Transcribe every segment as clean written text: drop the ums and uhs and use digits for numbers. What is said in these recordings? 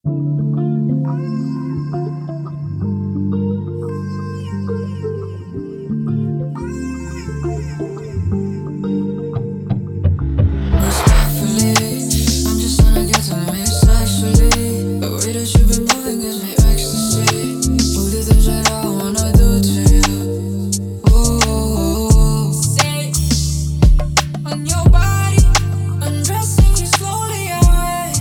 Respectfully, I'm just tryna get to know you sexually. The way that you've been moving gives me ecstasy. Do the things that I wanna do to you. Ooh, stay on your body, undressing you slowly away.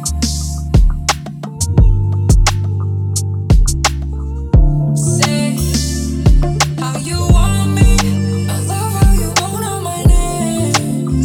Say how you want me. I love how you moan on my name.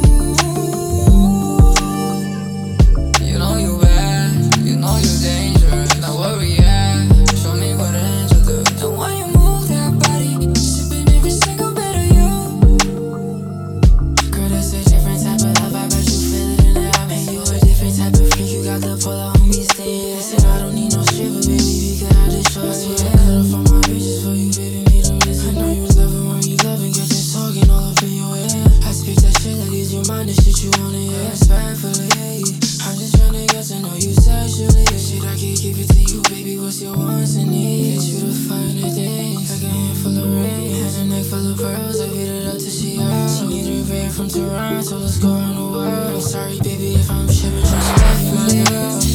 You know you bad, you know you dangerous. Now where we at? Show me what an angel do. And when you move that body, sipping every single bit of you. Girl, that's a different type of love. I bet you feel it in the eye. Man, you a different type of freak. You got the pull out on me staying. Listen, I don't need no stripper, baby, because I just trust you. I cut off all my reaches for you, baby, me to miss. I know you love it when you love it, get this talking all up in your head. I speak that shit that ease your mind, the shit you wanna hear. Respectfully, I'm just tryna get to know you sexually. Shit, I can't give it to you, baby. What's your wants and needs? Get you to find the things like a handful of rings and a neck full of pearls. I beat it up till she out. She need a vein from Toronto, let's go around the world. I'm sorry, baby, if I'm tripping, just respectfully.